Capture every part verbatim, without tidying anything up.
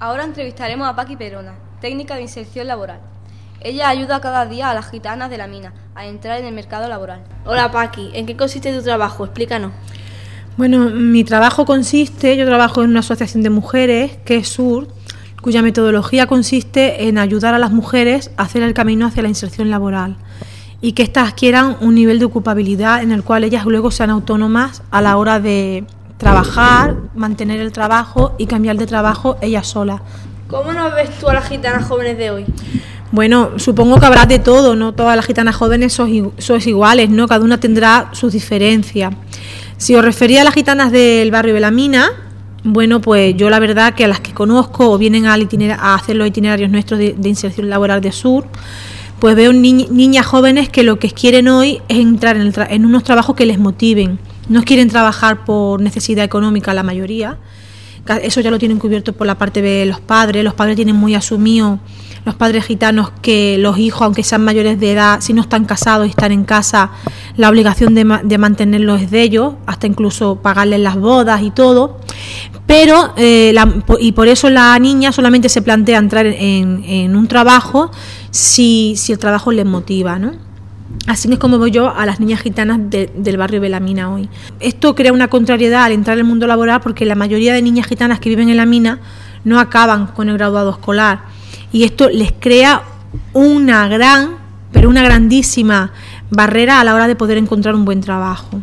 Ahora entrevistaremos a Paqui Perona, técnica de inserción laboral. Ella ayuda cada día a las gitanas de la mina a entrar en el mercado laboral. Hola Paqui, ¿en qué consiste tu trabajo? Explícanos. Bueno, mi trabajo consiste, yo trabajo en una asociación de mujeres, que es SUR, cuya metodología consiste en ayudar a las mujeres a hacer el camino hacia la inserción laboral y que éstas adquieran un nivel de ocupabilidad en el cual ellas luego sean autónomas a la hora de trabajar, mantener el trabajo y cambiar de trabajo ellas solas. ¿Cómo nos ves tú a las gitanas jóvenes de hoy? Bueno, supongo que habrá de todo, no todas las gitanas jóvenes son, son iguales, ¿no? Cada una tendrá sus diferencias. Si os refería a las gitanas del barrio de la Mina, bueno, pues yo la verdad que a las que conozco o vienen al itinerar, a hacer los itinerarios nuestros de, de inserción laboral de SUR, pues veo ni, niñas jóvenes que lo que quieren hoy es entrar en, el tra- en unos trabajos que les motiven. No quieren trabajar por necesidad económica la mayoría, eso ya lo tienen cubierto por la parte de los padres, los padres tienen muy asumido, los padres gitanos, que los hijos, aunque sean mayores de edad, si no están casados y están en casa, la obligación de, ma- de mantenerlos es de ellos, hasta incluso pagarles las bodas y todo, pero eh, la, y por eso la niña solamente se plantea entrar en, en un trabajo si, si el trabajo les motiva, ¿no? Así es como voy yo a las niñas gitanas de, del barrio de la Mina hoy. Esto crea una contrariedad al entrar en el mundo laboral porque la mayoría de niñas gitanas que viven en la mina no acaban con el graduado escolar y esto les crea una gran, pero una grandísima barrera a la hora de poder encontrar un buen trabajo.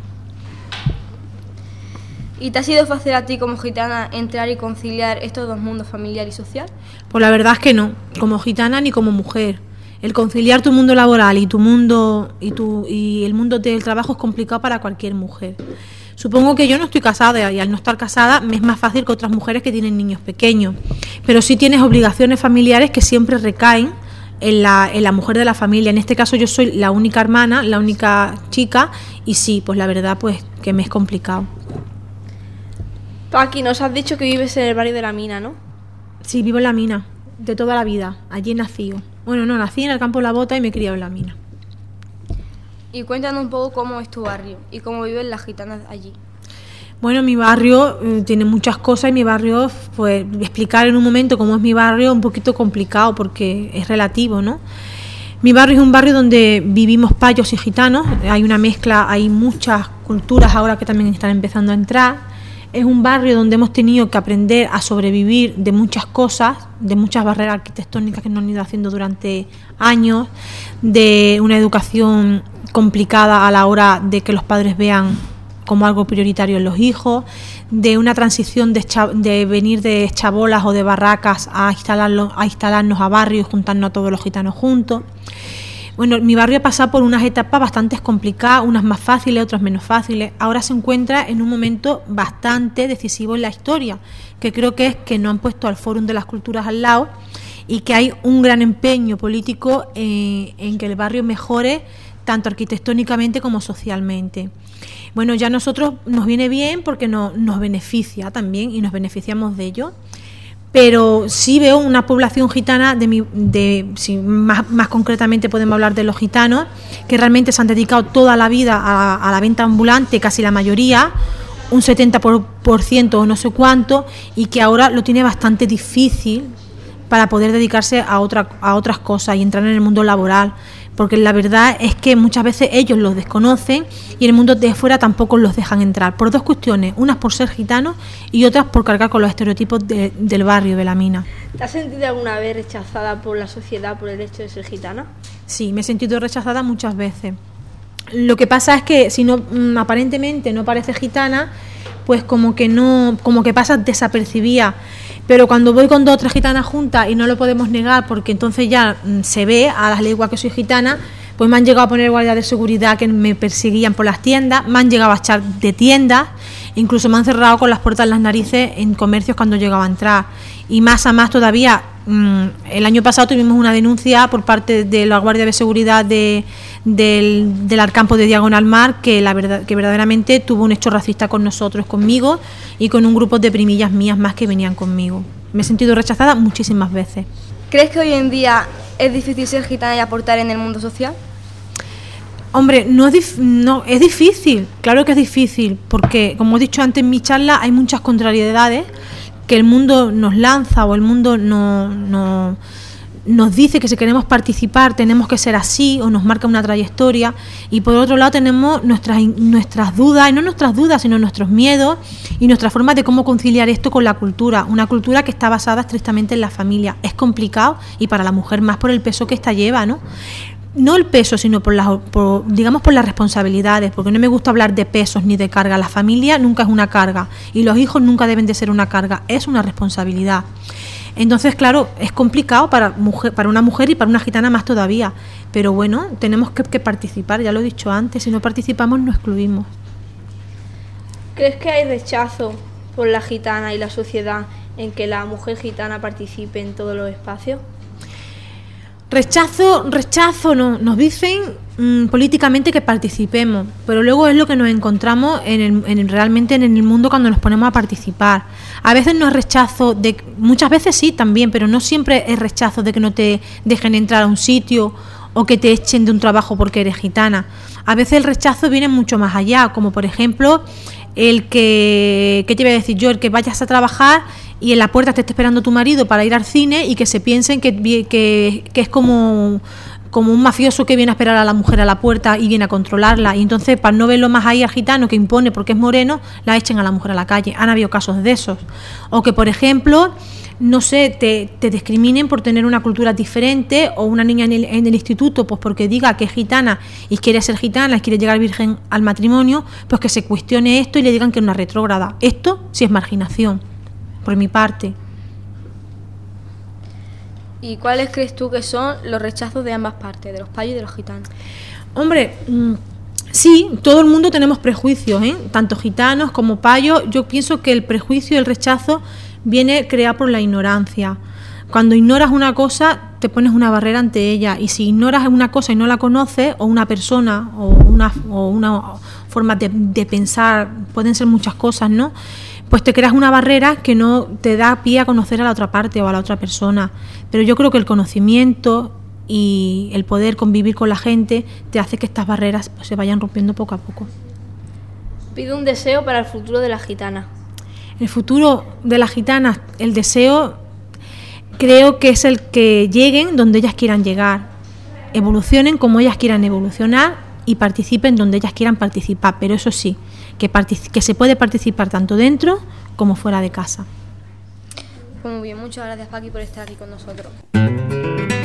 ¿Y te ha sido fácil a ti como gitana entrar y conciliar estos dos mundos, familiar y social? Pues la verdad es que no, como gitana ni como mujer. El conciliar tu mundo laboral y tu mundo y tu y el mundo del trabajo es complicado para cualquier mujer. Supongo que yo no estoy casada y al no estar casada me es más fácil que otras mujeres que tienen niños pequeños, pero sí tienes obligaciones familiares que siempre recaen en la, en la mujer de la familia. En este caso yo soy la única hermana, la única chica y sí, pues la verdad pues que me es complicado. Paqui, nos has dicho que vives en el barrio de la Mina, ¿no? Sí, vivo en la Mina, de toda la vida, allí nací. Bueno, no, nací en el campo de la Bota y me he criado en la Mina. Y cuéntanos un poco cómo es tu barrio y cómo viven las gitanas allí. Bueno, mi barrio eh, tiene muchas cosas y mi barrio, pues explicar en un momento cómo es mi barrio es un poquito complicado porque es relativo, ¿no? Mi barrio es un barrio donde vivimos payos y gitanos, hay una mezcla, hay muchas culturas ahora que también están empezando a entrar. Es un barrio donde hemos tenido que aprender a sobrevivir de muchas cosas, de muchas barreras arquitectónicas que nos han ido haciendo durante años, de una educación complicada a la hora de que los padres vean como algo prioritario en los hijos, de una transición de, cha- de venir de chabolas o de barracas a, instalarlo, a instalarnos a barrio y juntarnos a todos los gitanos juntos. Bueno, mi barrio ha pasado por unas etapas bastante complicadas, unas más fáciles, otras menos fáciles. Ahora se encuentra en un momento bastante decisivo en la historia, que creo que es que nos han puesto al Fórum de las Culturas al lado y que hay un gran empeño político en, en que el barrio mejore tanto arquitectónicamente como socialmente. Bueno, ya a nosotros nos viene bien porque no, nos beneficia también y nos beneficiamos de ello. Pero sí veo una población gitana, de, mi, de si más, más concretamente podemos hablar de los gitanos, que realmente se han dedicado toda la vida a, a la venta ambulante, casi la mayoría, un setenta por ciento o no sé cuánto, y que ahora lo tiene bastante difícil para poder dedicarse a, otra, a otras cosas y entrar en el mundo laboral. Porque la verdad es que muchas veces ellos los desconocen y en el mundo de fuera tampoco los dejan entrar, por dos cuestiones, unas por ser gitanos y otras por cargar con los estereotipos de, del barrio de la Mina. ¿Te has sentido alguna vez rechazada por la sociedad por el hecho de ser gitana? Sí, me he sentido rechazada muchas veces. Lo que pasa es que si no mm, aparentemente no pareces gitana, pues como que no, como que pasas desapercibida. Pero cuando voy con dos o tres gitanas juntas y no lo podemos negar porque entonces ya mm, se ve a las leguas que soy gitana, pues me han llegado a poner guardias de seguridad que me perseguían por las tiendas, me han llegado a echar de tiendas, incluso me han cerrado con las puertas en las narices en comercios cuando llegaba a entrar. Y más a más todavía, mmm, el año pasado tuvimos una denuncia por parte de la Guardia de Seguridad de, del, del Arcampo de Diagonal Mar que, la verdad, que verdaderamente tuvo un hecho racista con nosotros, conmigo y con un grupo de primillas mías más que venían conmigo. Me he sentido rechazada muchísimas veces. ¿Crees que hoy en día es difícil ser gitana y aportar en el mundo social? Hombre, no es, dif- no, es difícil, claro que es difícil, porque como he dicho antes en mi charla hay muchas contrariedades, que el mundo nos lanza o el mundo no, no, nos dice que si queremos participar tenemos que ser así o nos marca una trayectoria, y por otro lado tenemos nuestras, nuestras dudas, y no nuestras dudas sino nuestros miedos y nuestras formas de cómo conciliar esto con la cultura, una cultura que está basada estrictamente en la familia. Es complicado, y para la mujer más por el peso que ésta lleva, ¿no? No el peso, sino por las, por, digamos, por las responsabilidades, porque no me gusta hablar de pesos ni de carga. La familia nunca es una carga y los hijos nunca deben de ser una carga, es una responsabilidad. Entonces, claro, es complicado para, mujer, para una mujer y para una gitana más todavía, pero bueno, tenemos que, que participar, ya lo he dicho antes, si no participamos no excluimos. ¿Crees que hay rechazo por la gitana y la sociedad en que la mujer gitana participe en todos los espacios? Rechazo, rechazo, no, nos dicen mmm, políticamente que participemos, pero luego es lo que nos encontramos en el, en el, realmente en el mundo cuando nos ponemos a participar. A veces no es rechazo, de, muchas veces sí también, pero no siempre es rechazo de que no te dejen entrar a un sitio o que te echen de un trabajo porque eres gitana. A veces el rechazo viene mucho más allá, como por ejemplo el que, ¿qué te iba a decir yo? El que vayas a trabajar y en la puerta te esté esperando tu marido para ir al cine y que se piensen que, que, que es como, como un mafioso que viene a esperar a la mujer a la puerta y viene a controlarla, y entonces para no verlo más ahí al gitano que impone porque es moreno, la echen a la mujer a la calle. Han habido casos de esos. O que por ejemplo, no sé, te, te discriminen por tener una cultura diferente, o una niña en el, en el instituto, pues porque diga que es gitana y quiere ser gitana y quiere llegar virgen al matrimonio, pues que se cuestione esto y le digan que es una retrógrada. Esto sí es marginación, por mi parte. ¿Y cuáles crees tú que son los rechazos de ambas partes, de los payos y de los gitanos? Hombre, mmm, sí, todo el mundo tenemos prejuicios, ¿eh? Tanto gitanos como payos. Yo pienso que el prejuicio y el rechazo viene creado por la ignorancia. Cuando ignoras una cosa, te pones una barrera ante ella, y si ignoras una cosa y no la conoces, o una persona, o una, o una forma de, de pensar, pueden ser muchas cosas, ¿no? Pues te creas una barrera que no te da pie a conocer a la otra parte o a la otra persona. Pero yo creo que el conocimiento y el poder convivir con la gente te hace que estas barreras pues, se vayan rompiendo poco a poco. Pide un deseo para el futuro de la gitana. El futuro de las gitanas, el deseo, creo que es el que lleguen donde ellas quieran llegar, evolucionen como ellas quieran evolucionar y participen donde ellas quieran participar, pero eso sí, que, partic- que se puede participar tanto dentro como fuera de casa. Pues muy bien, muchas gracias Paqui por estar aquí con nosotros.